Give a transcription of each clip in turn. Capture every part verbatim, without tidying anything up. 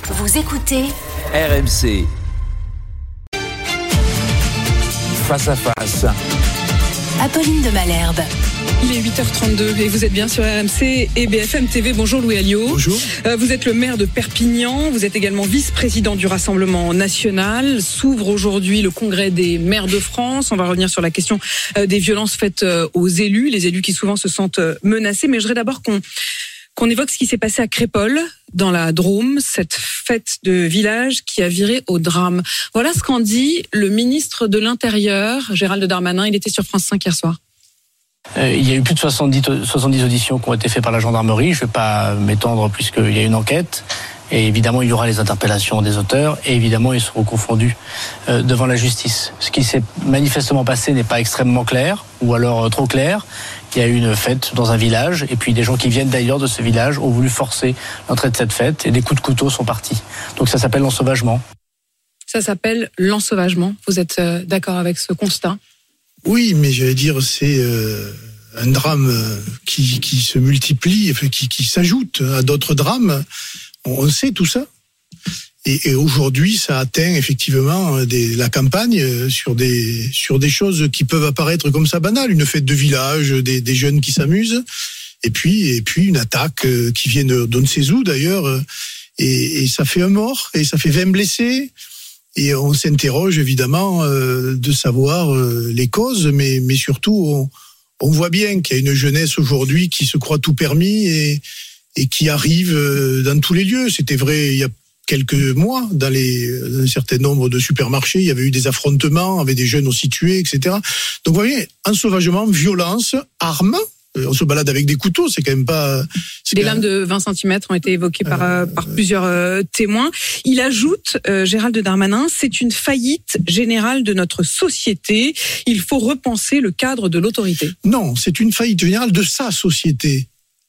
Vous écoutez R M C. Face à face. Apolline de Malherbe. Il est huit heures trente-deux et vous êtes bien sur R M C et B F M T V. Bonjour Louis Alliot. Bonjour. Euh, vous êtes le maire de Perpignan, vous êtes également vice-président du Rassemblement National. S'ouvre aujourd'hui le congrès des maires de France. On va revenir sur la question euh, des violences faites euh, aux élus, les élus qui souvent se sentent euh, menacés. Mais je voudrais d'abord qu'on qu'on évoque ce qui s'est passé à Crépol, dans la Drôme, cette fête de village qui a viré au drame. Voilà ce qu'en dit le ministre de l'Intérieur, Gérald Darmanin. Il était sur France cinq hier soir. Euh, il y a eu plus de soixante-dix, soixante-dix auditions qui ont été faites par la gendarmerie. Je ne vais pas m'étendre puisqu'il y a une enquête. Et évidemment, il y aura les interpellations des auteurs. Et évidemment, ils seront confondus euh, devant la justice. Ce qui s'est manifestement passé n'est pas extrêmement clair, ou alors euh, trop clair. Il y a eu une fête dans un village. Et puis des gens qui viennent d'ailleurs de ce village ont voulu forcer l'entrée de cette fête. Et des coups de couteau sont partis. Donc ça s'appelle l'ensauvagement. Ça s'appelle l'ensauvagement. Vous êtes euh, d'accord avec ce constat ? Oui, mais j'allais dire, c'est euh, un drame qui, qui se multiplie, enfin, qui, qui s'ajoute à d'autres drames. On, on sait tout ça. Et, et aujourd'hui, ça atteint effectivement des, la campagne sur des, sur des choses qui peuvent apparaître comme ça banales. Une fête de village, des, des jeunes qui s'amusent. Et puis, et puis une attaque qui vient de d'on ne sait où d'ailleurs. Et, et ça fait un mort, et ça fait vingt blessés. Et on s'interroge évidemment euh, de savoir euh, les causes, mais, mais surtout on, on voit bien qu'il y a une jeunesse aujourd'hui qui se croit tout permis et, et qui arrive euh, dans tous les lieux. C'était vrai il y a quelques mois, dans, les, dans un certain nombre de supermarchés, il y avait eu des affrontements avec des jeunes aussi tués, et cetera. Donc vous voyez, ensauvagement, violence, armes. On se balade avec des couteaux, c'est quand même pas... Des lames de vingt centimètres ont été évoquées par, euh, par plusieurs euh, témoins. Il ajoute, euh, Gérald Darmanin, c'est une faillite générale de notre société. Il faut repenser le cadre de l'autorité. Non, c'est une faillite générale de sa société,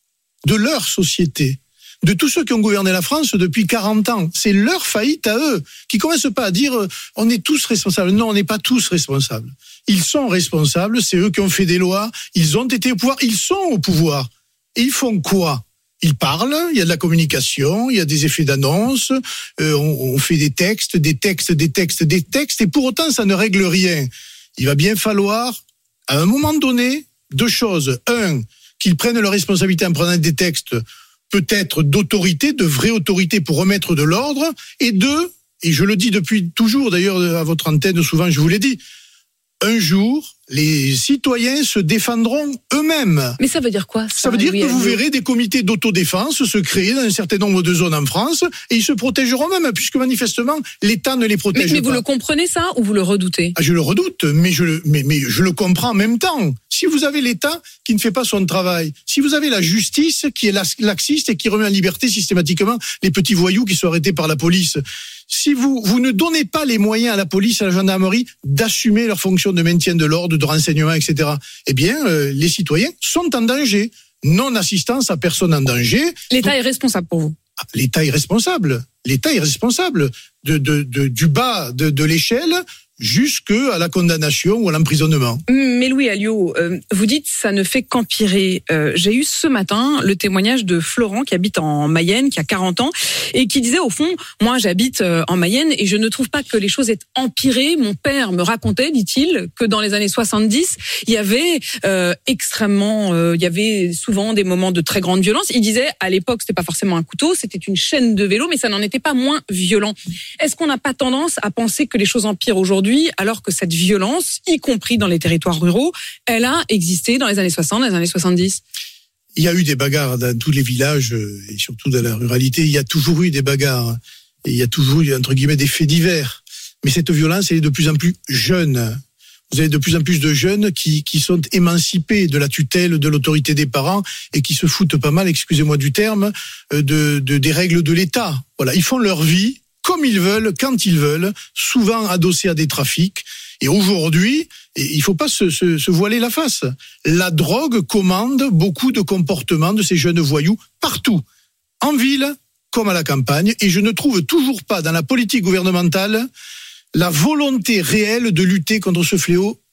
de leur société, de tous ceux qui ont gouverné la France depuis quarante ans. C'est leur faillite à eux, qui commencent pas à dire euh, on est tous responsables. Non, on n'est pas tous responsables. Ils sont responsables, c'est eux qui ont fait des lois, ils ont été au pouvoir, ils sont au pouvoir. Et ils font quoi ? Ils parlent, il y a de la communication, il y a des effets d'annonce, euh, on, on fait des textes, des textes, des textes, des textes, et pour autant ça ne règle rien. Il va bien falloir, à un moment donné, deux choses. Un, qu'ils prennent leurs responsabilités en prenant des textes peut-être d'autorité, de vraie autorité pour remettre de l'ordre, et deux, et je le dis depuis toujours d'ailleurs à votre antenne, souvent je vous l'ai dit, un jour, les citoyens se défendront eux-mêmes. Mais ça veut dire quoi ça, ça veut dire Louis que vous Alliot verrez des comités d'autodéfense se créer dans un certain nombre de zones en France et ils se protégeront même, puisque manifestement, l'État ne les protège mais, mais pas. vous le comprenez ça ou vous le redoutez ? Ah, je le redoute, mais je, le, mais, mais je le comprends en même temps. Si vous avez l'État qui ne fait pas son travail, si vous avez la justice qui est laxiste et qui remet en liberté systématiquement les petits voyous qui sont arrêtés par la police, si vous, vous ne donnez pas les moyens à la police, à la gendarmerie d'assumer leurs fonctions de maintien de l'ordre, de renseignement, et cetera, eh bien, euh, les citoyens sont en danger. Non-assistance à personne en danger. L'État Donc, est responsable pour vous ? L'État est responsable. L'État est responsable de, de, de, du bas de, de l'échelle jusqu'à la condamnation ou à l'emprisonnement. Mais Louis Alliot, euh, vous dites ça ne fait qu'empirer. Euh, j'ai eu ce matin le témoignage de Florent qui habite en Mayenne, qui a quarante ans, et qui disait au fond, moi j'habite euh, en Mayenne et je ne trouve pas que les choses aient empiré. Mon père me racontait, dit-il, que dans les années soixante-dix, il y avait euh, extrêmement, euh, il y avait souvent des moments de très grande violence. Il disait, à l'époque, c'était pas forcément un couteau, c'était une chaîne de vélo, mais ça n'en était pas moins violent. Est-ce qu'on n'a pas tendance à penser que les choses empirent aujourd'hui, alors que cette violence, y compris dans les territoires ruraux, elle a existé dans les années soixante, dans les années soixante-dix. Il y a eu des bagarres dans tous les villages et surtout dans la ruralité. Il y a toujours eu des bagarres et il y a toujours eu, entre guillemets, des faits divers. Mais cette violence, elle est de plus en plus jeune. Vous avez de plus en plus de jeunes qui, qui sont émancipés de la tutelle, de l'autorité des parents et qui se foutent pas mal, excusez-moi du terme, de, de, des règles de l'État. Voilà, ils font leur vie comme ils veulent, quand ils veulent, souvent adossés à des trafics. Et aujourd'hui, il ne faut pas se, se, se voiler la face. La drogue commande beaucoup de comportements de ces jeunes voyous partout, en ville comme à la campagne. Et je ne trouve toujours pas dans la politique gouvernementale la volonté réelle de lutter contre ce fléau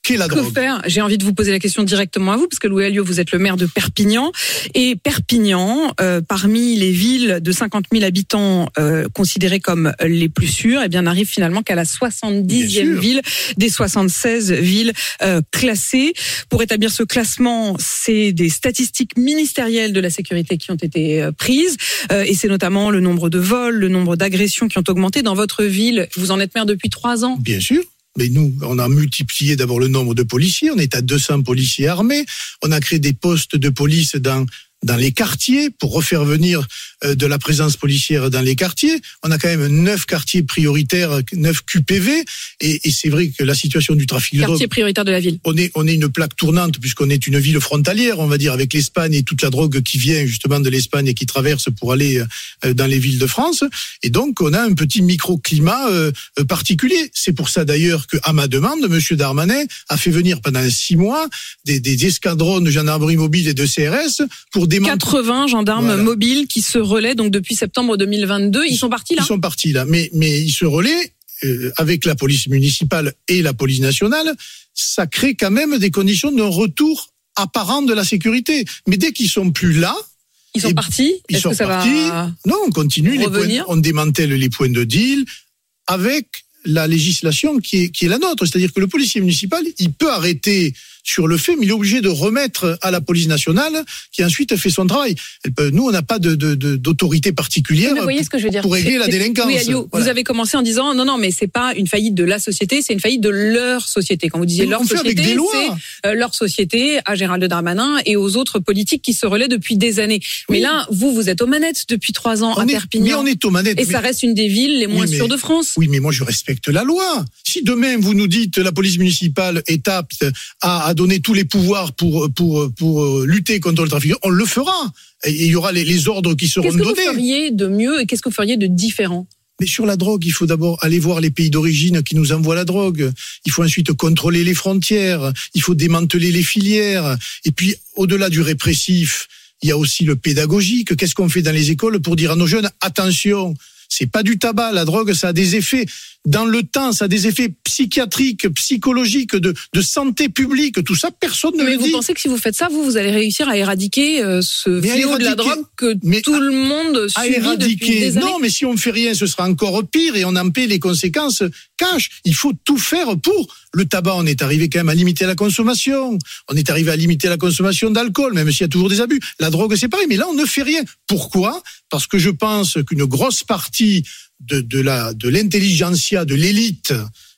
qu'est la que drogue. faire ? J'ai envie de vous poser la question directement à vous, parce que Louis Alliot, vous êtes le maire de Perpignan. Et Perpignan, euh, parmi les villes de cinquante mille habitants euh, considérées comme les plus sûres, eh bien, n'arrive finalement qu'à la soixante-dixième ville des soixante-seize villes euh, classées. Pour établir ce classement, c'est des statistiques ministérielles de la sécurité qui ont été euh, prises. Euh, et c'est notamment le nombre de vols, le nombre d'agressions qui ont augmenté dans votre ville. Vous en êtes maire depuis trois ans. Bien sûr. Mais nous, on a multiplié d'abord le nombre de policiers. On est à deux cents policiers armés. On a créé des postes de police dans dans les quartiers pour refaire venir euh, de la présence policière dans les quartiers. On a quand même neuf quartiers prioritaires, neuf Q P V. Et, et c'est vrai que la situation du trafic de drogue... Quartier prioritaire de la ville. On est, on est une plaque tournante puisqu'on est une ville frontalière, on va dire, avec l'Espagne et toute la drogue qui vient justement de l'Espagne et qui traverse pour aller euh, dans les villes de France. Et donc, on a un petit microclimat euh, particulier. C'est pour ça d'ailleurs qu'à ma demande, M. Darmanin a fait venir pendant six mois des, des escadrons de gendarmerie mobile et de C R S pour démanteler... quatre-vingts gendarmes voilà. mobiles qui se relaient donc depuis septembre deux mille vingt-deux. Ils, ils sont partis là ? Ils sont partis là, mais, mais ils se relaient euh, avec la police municipale et la police nationale. Ça crée quand même des conditions d'un retour apparent de la sécurité. Mais dès qu'ils sont plus là... Ils sont partis ? Ils Est-ce sont que ça partis. Va non, on continue. Les revenir points, on démantèle les points de deal avec la législation qui est, qui est la nôtre. C'est-à-dire que le policier municipal, il peut arrêter sur le fait, mais il est obligé de remettre à la police nationale qui ensuite fait son travail. Nous, on n'a pas de, de, de, d'autorité particulière vous voyez ce que je veux dire. pour régler la délinquance. Oui, Alliot, voilà. Vous avez commencé en disant non, non, mais c'est pas une faillite de la société, c'est une faillite de leur société. Quand vous disiez leur société, c'est euh, leur société à Gérald Darmanin et aux autres politiques qui se relaient depuis des années. Mais oui. Là, vous, vous êtes aux manettes depuis trois ans on à est, Perpignan. Mais on est aux manettes. Et mais... ça reste une des villes les moins oui, mais... sûres de France. Oui, mais moi, je respecte la loi. Si demain, vous nous dites la police municipale est apte à, à donner tous les pouvoirs pour pour pour lutter contre le trafic, on le fera. Et il y aura les, les ordres qui seront donnés. Qu'est-ce que vous feriez de mieux et qu'est-ce que vous feriez de différent ? Mais sur la drogue, il faut d'abord aller voir les pays d'origine qui nous envoient la drogue. Il faut ensuite contrôler les frontières. Il faut démanteler les filières. Et puis, au-delà du répressif, il y a aussi le pédagogique. Qu'est-ce qu'on fait dans les écoles pour dire à nos jeunes, attention, c'est pas du tabac, la drogue, ça a des effets dans le temps, ça a des effets psychiatriques, psychologiques, de, de santé publique, tout ça, personne ne mais le dit. Mais vous pensez que si vous faites ça, vous, vous allez réussir à éradiquer euh, ce mais fléau de la drogue que tout à, le monde subit depuis des années ? Non, mais si on ne fait rien, ce sera encore pire et on en paie les conséquences cash. Il faut tout faire pour. Le tabac, on est arrivé quand même à limiter la consommation. On est arrivé à limiter la consommation d'alcool, même s'il y a toujours des abus. La drogue, c'est pareil, mais là, on ne fait rien. Pourquoi ? Parce que je pense qu'une grosse partie de, de la, de l'intelligentsia, de l'élite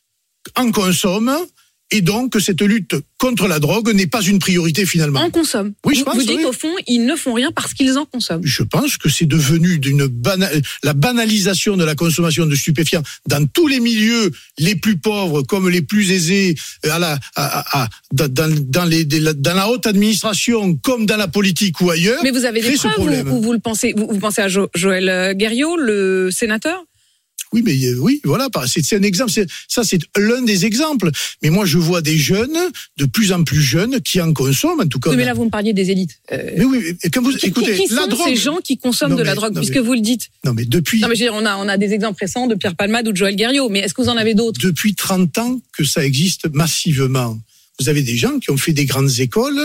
en consomme, et donc que cette lutte contre la drogue n'est pas une priorité finalement. En consomme. Oui, je vous, pense. Vous dites oui. Au fond, ils ne font rien parce qu'ils en consomment. Je pense que c'est devenu d'une bana... la banalisation de la consommation de stupéfiants dans tous les milieux, les plus pauvres comme les plus aisés, à la, à, à, dans, dans, les, dans la haute administration comme dans la politique ou ailleurs. Mais vous avez des preuves ou vous, vous le pensez vous, vous pensez à jo- Joël Guerriau, le sénateur ? Oui, mais oui, voilà, c'est, c'est un exemple. C'est, ça, c'est l'un des exemples. Mais moi, je vois des jeunes, de plus en plus jeunes, qui en consomment, en tout cas. Oui, mais là, vous me parliez des élites. Euh, mais oui, et quand vous qui, écoutez, qui, qui la sont drogue. Ces gens qui consomment non, de mais, la drogue, puisque mais, vous le dites. Non, mais depuis. Non, mais je veux dire, on a, on a des exemples récents de Pierre Palmade ou de Joël Guerriau. Mais est-ce que vous en avez d'autres ? Depuis trente ans que ça existe massivement. Vous avez des gens qui ont fait des grandes écoles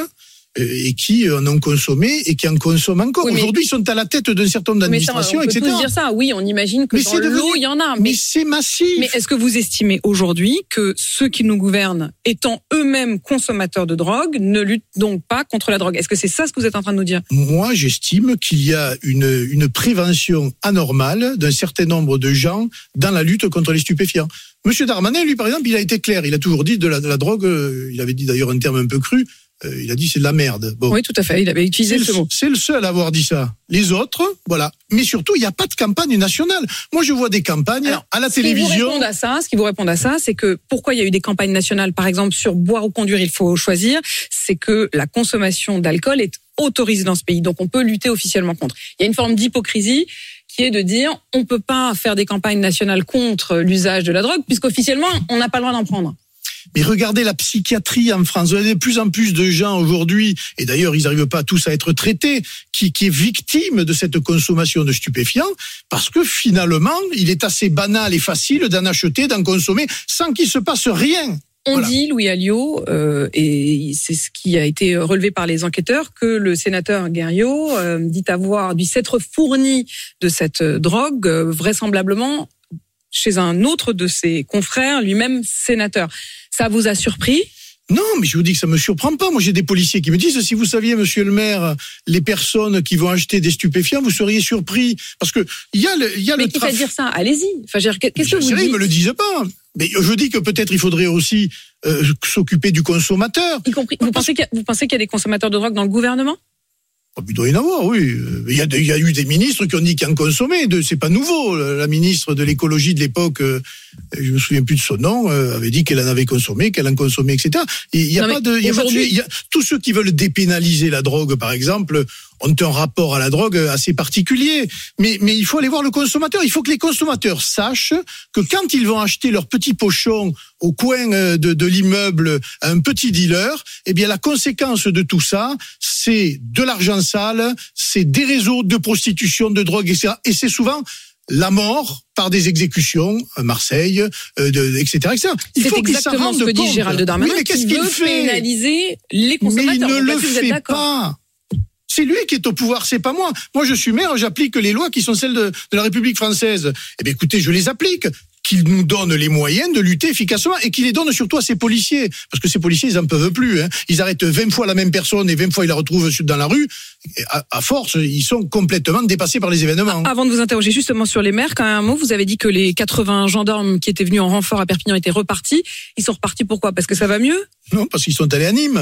et qui en ont consommé et qui en consomment encore. Oui, Aujourd'hui, ils sont à la tête d'un certain nombre d'administrations, et cetera. On peut tous dire ça. Oui, on imagine que mais dans devenu... l'eau, il y en a. Mais, mais c'est massif. Mais est-ce que vous estimez aujourd'hui que ceux qui nous gouvernent, étant eux-mêmes consommateurs de drogue, ne luttent donc pas contre la drogue ? Est-ce que c'est ça ce que vous êtes en train de nous dire ? Moi, j'estime qu'il y a une, une prévention anormale d'un certain nombre de gens dans la lutte contre les stupéfiants. Monsieur Darmanin, lui, par exemple, il a été clair. Il a toujours dit de la, de la drogue, euh, il avait dit d'ailleurs un terme un peu cru, Euh, il a dit c'est de la merde. Bon. Oui, tout à fait. Il avait utilisé c'est ce le, mot. C'est le seul à avoir dit ça. Les autres, voilà. Mais surtout, il n'y a pas de campagne nationale. Moi, je vois des campagnes Alors, à la ce télévision. Qui vous répondent à ça, ce qui vous répondent à ça, c'est que pourquoi il y a eu des campagnes nationales, par exemple, sur boire ou conduire, il faut choisir. C'est que la consommation d'alcool est autorisée dans ce pays. Donc, on peut lutter officiellement contre. Il y a une forme d'hypocrisie qui est de dire on peut pas faire des campagnes nationales contre l'usage de la drogue, puisqu'officiellement, on n'a pas le droit d'en prendre. Mais regardez la psychiatrie en France. Vous avez de plus en plus de gens aujourd'hui, et d'ailleurs ils n'arrivent pas tous à être traités, qui, qui est victime de cette consommation de stupéfiants, parce que finalement, il est assez banal et facile d'en acheter, d'en consommer, sans qu'il se passe rien. On Voilà. dit, Louis Alliot, euh, et c'est ce qui a été relevé par les enquêteurs, que le sénateur Guerriot euh, dit avoir dû s'être fourni de cette drogue, euh, vraisemblablement chez un autre de ses confrères, lui-même sénateur. Ça vous a surpris ? Non, mais je vous dis que ça me surprend pas. Moi, j'ai des policiers qui me disent, si vous saviez, monsieur le maire, les personnes qui vont acheter des stupéfiants, vous seriez surpris. Parce que il y a le, il y a Mais le qui fait dire ça ? Allez-y. Enfin, je veux dire, qu'est-ce que vous sais, dites ? ils me le disent pas. Mais je dis que peut-être il faudrait aussi euh, s'occuper du consommateur. Y compris, vous pensez qu'il y a, vous pensez qu'il y a des consommateurs de drogue dans le gouvernement ? Oh, il doit y en avoir, oui. Il y a, il y a eu des ministres qui ont dit qu'ils en consommaient. De, c'est pas nouveau. La ministre de l'écologie de l'époque, euh, je me souviens plus de son nom, euh, avait dit qu'elle en avait consommé, qu'elle en consommait, et cetera. Et il y a Non, pas de, il y a pas de, il y a, tous ceux qui veulent dépénaliser la drogue, par exemple, ont un rapport à la drogue assez particulier. Mais, mais il faut aller voir le consommateur. Il faut que les consommateurs sachent que quand ils vont acheter leur petit pochon au coin de, de l'immeuble à un petit dealer, eh bien, la conséquence de tout ça, c'est de l'argent sale, c'est des réseaux de prostitution, de drogue, et cetera. Et c'est souvent la mort par des exécutions à Marseille, euh, de, et cetera, et cetera. Il C'est faut qu'ils s'en exactement ce que rendent dit compte. Gérald Darmanin, Oui, mais qu'est-ce qui qu'il veut fait ? pénaliser les consommateurs. Mais il ne Donc, le là-dessus, vous êtes fait d'accord. pas. C'est lui qui est au pouvoir, c'est pas moi. Moi, je suis maire, j'applique les lois qui sont celles de, de la République française. Eh bien, écoutez, je les applique. Qu'il nous donne les moyens de lutter efficacement et qu'il les donne surtout à ses policiers. Parce que ces policiers, ils en peuvent plus. Hein. Ils arrêtent vingt fois la même personne et vingt fois ils la retrouvent dans la rue. Et à, à force, ils sont complètement dépassés par les événements. Avant de vous interroger justement sur les maires, quand même un mot, vous avez dit que les quatre-vingts gendarmes qui étaient venus en renfort à Perpignan étaient repartis. Ils sont repartis pourquoi ? Parce que ça va mieux ? Non, parce qu'ils sont allés à Nîmes.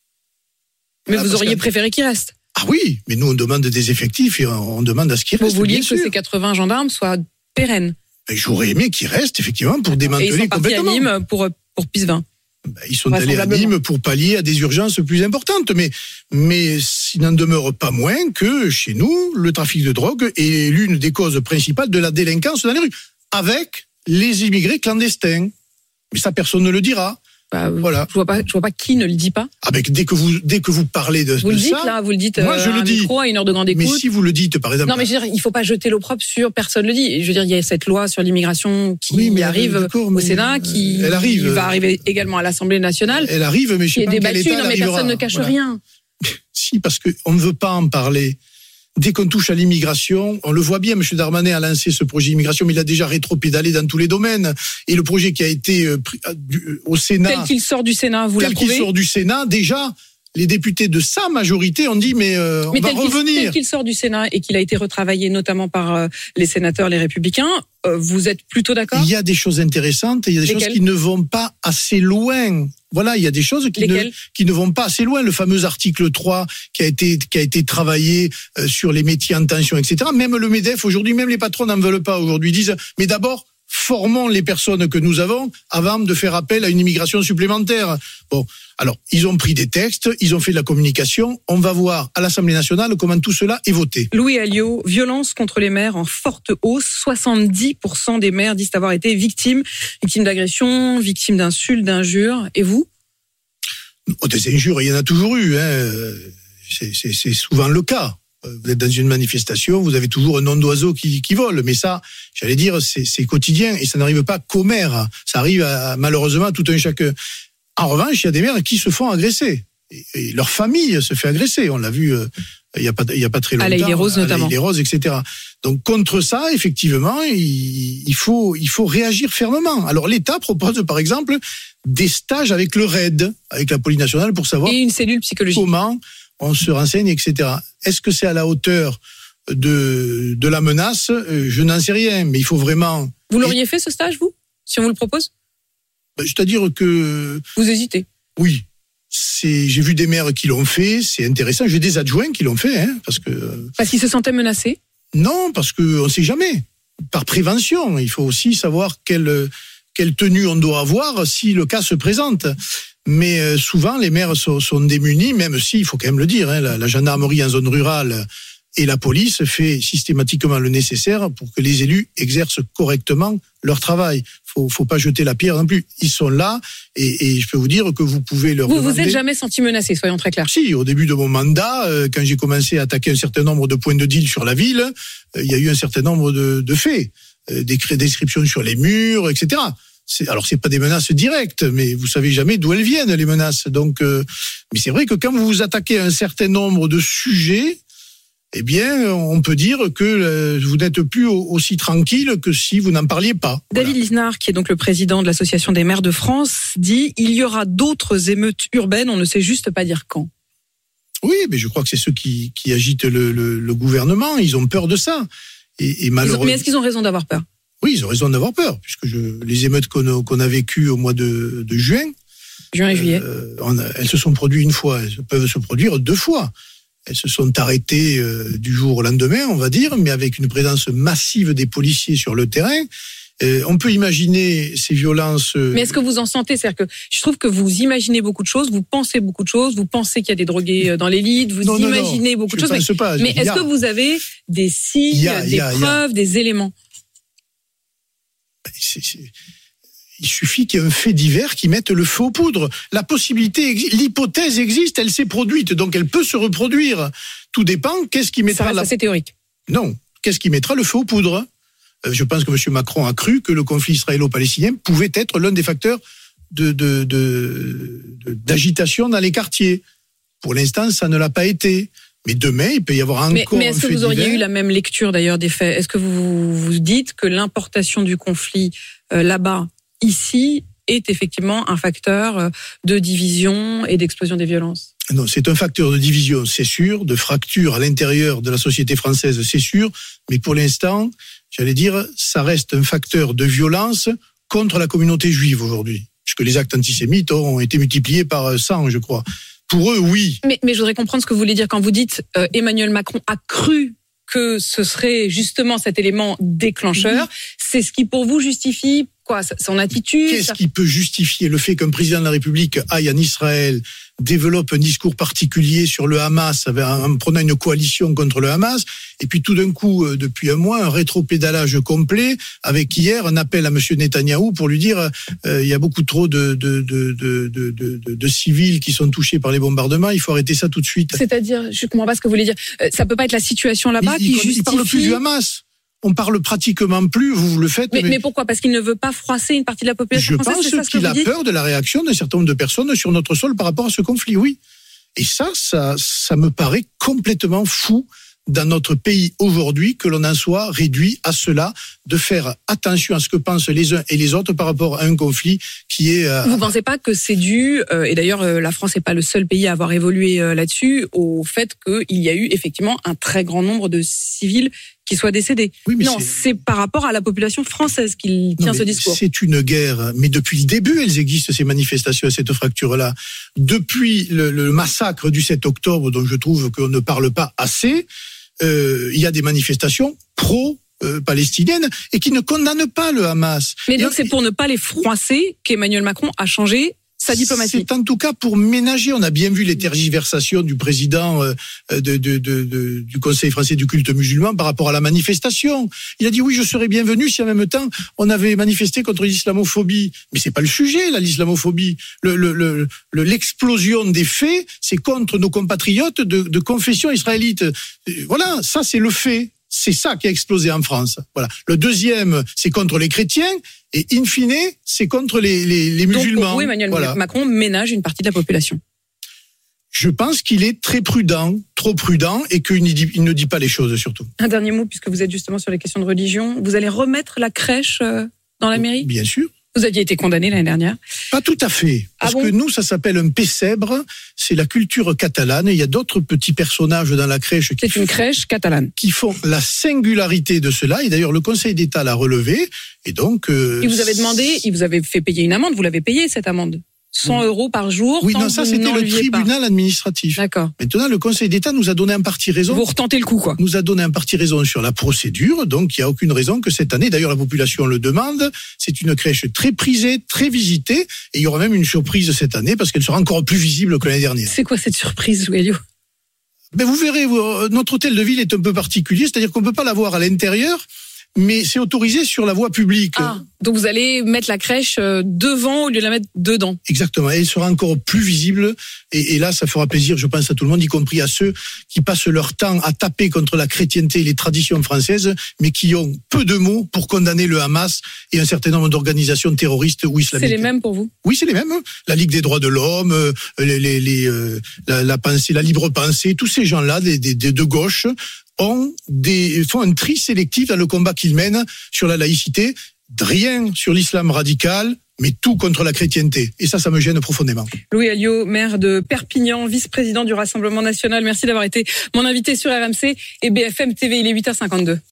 Mais Ah, vous parce auriez que- préféré qu'ils restent. Ah oui, mais nous, on demande des effectifs et on demande à ce qu'ils Vous restent. vouliez bien que sûr. ces quatre-vingts gendarmes soient pérennes. Et j'aurais aimé qu'ils restent, effectivement, pour Et ils démanteler sont partis à complètement. Nîmes pour, pour Pisevin. Ben, ils sont allés à Vraisemblablement. Nîmes pour pallier à des urgences plus importantes, mais mais il n'en demeure pas moins que chez nous, le trafic de drogue est l'une des causes principales de la délinquance dans les rues, avec les immigrés clandestins. Mais ça, personne ne le dira. Bah, Voilà. Je vois pas, je vois pas qui ne le dit pas. Avec dès que vous dès que vous parlez de, Vous de le dites ça, là, vous le dites moi, euh, je à le un dis. micro, à une heure de grande mais écoute. si vous le dites, par exemple, Non, mais je veux dire, il faut pas jeter l'opprobre sur personne le dit. Et je veux dire, il y a cette loi sur l'immigration qui Oui, mais arrive d'accord, au mais, Sénat, qui elle arrive. va arriver également à l'Assemblée nationale, elle arrive, mais je qui sais est pas en quel débattue. état Non, elle mais arrivera. personne ne cache Voilà. rien. Si, parce qu'on ne veut pas en parler. Dès qu'on touche à l'immigration, on le voit bien, M. Darmanin a lancé ce projet immigration, mais il a déjà rétropédalé dans tous les domaines. Et le projet qui a été euh, pris, euh, du, au Sénat, Tel qu'il sort du Sénat, vous tel qu'il l'approuvez ? sort du Sénat, déjà, les députés de sa majorité ont dit, mais, euh, on Mais va tel qu'il, revenir. tel qu'il sort du Sénat et qu'il a été retravaillé notamment par euh, les sénateurs, les Républicains, euh, vous êtes plutôt d'accord ? Il y a des choses intéressantes et il y a des Lesquelles choses qui ne vont pas assez loin. Voilà, il y a des choses qui ne, Lesquelles qui ne vont pas assez loin. Le fameux article trois qui a été, qui a été travaillé euh, sur les métiers en tension, et cetera. Même le MEDEF, aujourd'hui, même les patrons n'en veulent pas aujourd'hui. Ils disent, mais d'abord, formons les personnes que nous avons avant de faire appel à une immigration supplémentaire. Bon, alors, ils ont pris des textes, ils ont fait de la communication. On va voir à l'Assemblée nationale comment tout cela est voté. Louis Alliot, violence contre les maires en forte hausse. soixante-dix pour cent des maires disent avoir été victimes, victimes d'agressions, victimes d'insultes, d'injures. Et vous ? Oh, des injures, il y en a toujours eu. Hein. C'est, c'est, c'est souvent le cas. Vous êtes dans une manifestation, vous avez toujours un nom d'oiseau qui, qui vole. Mais ça, j'allais dire, c'est, c'est quotidien et ça n'arrive pas qu'aux maires. Ça arrive à, malheureusement à tout un chacun. En revanche, il y a des maires qui se font agresser. Et, et leur famille se fait agresser. On l'a vu euh, il y a pas, il y a pas très longtemps. À l'Île-et-Rose notamment. À l'Île-et-Rose, et cetera. Donc contre ça, effectivement, il, il faut, il faut réagir fermement. Alors l'État propose, par exemple, des stages avec le R A I D, avec la police nationale, pour savoir Et une cellule psychologique. comment on se renseigne, et cetera. Est-ce que c'est à la hauteur de, de la menace ? Je n'en sais rien, mais il faut vraiment... Vous l'auriez fait ce stage, vous ? Si on vous le propose ? C'est-à-dire que... Vous hésitez ? Oui. C'est, j'ai vu des maires qui l'ont fait, c'est intéressant. J'ai des adjoints qui l'ont fait, hein, parce que... Parce qu'ils se sentaient menacés ? Non, parce qu'on ne sait jamais. Par prévention, il faut aussi savoir quelle, quelle tenue on doit avoir si le cas se présente. Mais euh, souvent, les maires sont, sont démunis, même si, il faut quand même le dire, hein, la, la gendarmerie en zone rurale et la police fait systématiquement le nécessaire pour que les élus exercent correctement leur travail. Faut, faut pas jeter la pierre non plus. Ils sont là et, et je peux vous dire que vous pouvez leur Vous demander... vous êtes jamais senti menacé, soyons très clairs. Si, au début de mon mandat, euh, quand j'ai commencé à attaquer un certain nombre de points de deal sur la ville, euh, il y a eu un certain nombre de, de faits, euh, des descriptions sur les murs, et cetera. C'est, alors c'est pas des menaces directes, mais vous savez jamais d'où elles viennent les menaces. Donc, euh, mais c'est vrai que quand vous vous attaquez à un certain nombre de sujets, eh bien, on peut dire que euh, vous n'êtes plus aussi tranquille que si vous n'en parliez pas. David voilà. Lisnard, qui est donc le président de l'Association des maires de France, dit il y aura d'autres émeutes urbaines, on ne sait juste pas dire quand. Oui, mais je crois que c'est ceux qui, qui agitent le, le, le gouvernement. Ils ont peur de ça. Et, et malheureusement. Mais est-ce qu'ils ont raison d'avoir peur ? Oui, ils ont raison d'avoir peur, puisque je, les émeutes qu'on a, qu'on a vécues au mois de, de juin, juin et juillet, euh, on a, elles se sont produites une fois, elles peuvent se produire deux fois. Elles se sont arrêtées euh, du jour au lendemain, on va dire, mais avec une présence massive des policiers sur le terrain. Euh, on peut imaginer ces violences. Euh... Mais est-ce que vous en sentez ? C'est-à-dire que je trouve que vous imaginez beaucoup de choses, vous pensez beaucoup de choses, vous pensez qu'il y a des drogués dans l'élite, vous non, imaginez non, non, beaucoup de choses. Mais, pas. mais est-ce a... que vous avez des signes, a, des a, preuves, a... des éléments ? c'est, c'est... Il suffit qu'il y ait un fait divers qui mette le feu aux poudres. La possibilité, l'hypothèse existe, elle s'est produite, donc elle peut se reproduire. Tout dépend, qu'est-ce qui mettra... Ça reste la... assez théorique. Non, qu'est-ce qui mettra le feu aux poudres ? euh, Je pense que M. Macron a cru que le conflit israélo-palestinien pouvait être l'un des facteurs de, de, de, de, d'agitation dans les quartiers. Pour l'instant, ça ne l'a pas été. Mais demain, il peut y avoir encore mais, mais est-ce un fait que vous auriez divers. eu la même lecture d'ailleurs des faits ? Est-ce que vous vous dites que l'importation du conflit euh, là-bas, ici, est effectivement un facteur de division et d'explosion des violences ? Non, c'est un facteur de division, c'est sûr, de fracture à l'intérieur de la société française, c'est sûr, mais pour l'instant, j'allais dire, ça reste un facteur de violence contre la communauté juive aujourd'hui, puisque les actes antisémites ont été multipliés par cent, je crois. Pour eux, oui. Mais, mais je voudrais comprendre ce que vous voulez dire quand vous dites euh, Emmanuel Macron a cru que ce serait justement cet élément déclencheur. Oui. C'est ce qui, pour vous, justifie quoi, son attitude ? Qu'est-ce ça... qui peut justifier le fait qu'un président de la République aille en Israël, développe un discours particulier sur le Hamas, en prenant une coalition contre le Hamas, et puis tout d'un coup, depuis un mois, un rétropédalage complet, avec hier un appel à M. Netanyahou pour lui dire euh, il y a beaucoup trop de, de, de, de, de, de, de civils qui sont touchés par les bombardements, il faut arrêter ça tout de suite. C'est-à-dire, je ne comprends pas ce que vous voulez dire. Ça peut pas être la situation là-bas il, qui il, justifie... Il parle plus du Hamas. On parle pratiquement plus, vous le faites. Mais, mais... mais pourquoi ? Parce qu'il ne veut pas froisser une partie de la population Je française, pense c'est ça, qu'il a peur de la réaction d'un certain nombre de personnes sur notre sol par rapport à ce conflit, oui. Et ça, ça, ça me paraît complètement fou dans notre pays aujourd'hui que l'on en soit réduit à cela, de faire attention à ce que pensent les uns et les autres par rapport à un conflit qui est... Euh... Vous ne pensez pas que c'est dû, euh, et d'ailleurs euh, la France n'est pas le seul pays à avoir évolué euh, là-dessus, au fait qu'il y a eu effectivement un très grand nombre de civils qui soient décédés. Oui, mais non, c'est... c'est par rapport à la population française qu'il tient non, ce discours. C'est une guerre, mais depuis le début, elles existent, ces manifestations, cette fracture-là. Depuis le, le massacre du sept octobre, dont je trouve qu'on ne parle pas assez, euh, il y a des manifestations pro-palestiniennes et qui ne condamnent pas le Hamas. Mais donc et, c'est pour ne pas les froisser qu'Emmanuel Macron a changé sa diplomatie. C'est en tout cas pour ménager. On a bien vu les tergiversations du président euh, de, de, de, de, du Conseil français du culte musulman par rapport à la manifestation. Il a dit oui, je serais bienvenu si en même temps on avait manifesté contre l'islamophobie. Mais c'est pas le sujet, là, l'islamophobie. Le, le, le, le, l'explosion des faits, c'est contre nos compatriotes de, de confession israélite. Voilà, ça c'est le fait. C'est ça qui a explosé en France. Voilà. Le deuxième, c'est contre les chrétiens. Et in fine, c'est contre les, les, les musulmans. Donc pour vous, Emmanuel voilà. Macron ménage une partie de la population. Je pense qu'il est très prudent, trop prudent, et qu'il ne dit, il ne dit pas les choses surtout. Un dernier mot, puisque vous êtes justement sur les questions de religion. Vous allez remettre la crèche dans la mairie ? Bien sûr. Vous aviez été condamné l'année dernière ? Pas tout à fait. Parce ah bon que nous, ça s'appelle un pessèbre. C'est la culture catalane. Il y a d'autres petits personnages dans la crèche. C'est une crèche catalane. Qui font la singularité de cela. Et d'ailleurs, le Conseil d'État l'a relevé. Et donc. Euh, il vous avait demandé, il vous avait fait payer une amende. Vous l'avez payé, cette amende ? cent euros par jour. Oui, non, ça c'était le tribunal pas. administratif. D'accord. Maintenant, le Conseil d'État nous a donné en partie raison. Vous retentez le coup, quoi. Nous a donné en partie raison sur la procédure, donc il n'y a aucune raison que cette année, d'ailleurs la population le demande, c'est une crèche très prisée, très visitée, et il y aura même une surprise cette année parce qu'elle sera encore plus visible que l'année dernière. C'est quoi cette surprise, Louis Alliot ? Ben vous verrez, notre hôtel de ville est un peu particulier, c'est-à-dire qu'on ne peut pas l'avoir à l'intérieur. mais c'est autorisé sur la voie publique. Ah, donc vous allez mettre la crèche devant au lieu de la mettre dedans. Exactement, et elle sera encore plus visible, et, et là ça fera plaisir, je pense, à tout le monde, y compris à ceux qui passent leur temps à taper contre la chrétienté et les traditions françaises, mais qui ont peu de mots pour condamner le Hamas et un certain nombre d'organisations terroristes ou islamiques. C'est les mêmes pour vous ? Oui, c'est les mêmes. La Ligue des droits de l'homme, les, les, les, euh, la, la pensée, la libre pensée, tous ces gens-là, des, des, de gauche, ont des, font un tri sélectif dans le combat qu'ils mènent sur la laïcité. Rien sur l'islam radical, mais tout contre la chrétienté. Et ça, ça me gêne profondément. Louis Alliot, maire de Perpignan, vice-président du Rassemblement national. Merci d'avoir été mon invité sur R M C et B F M T V. Il est huit heures cinquante-deux.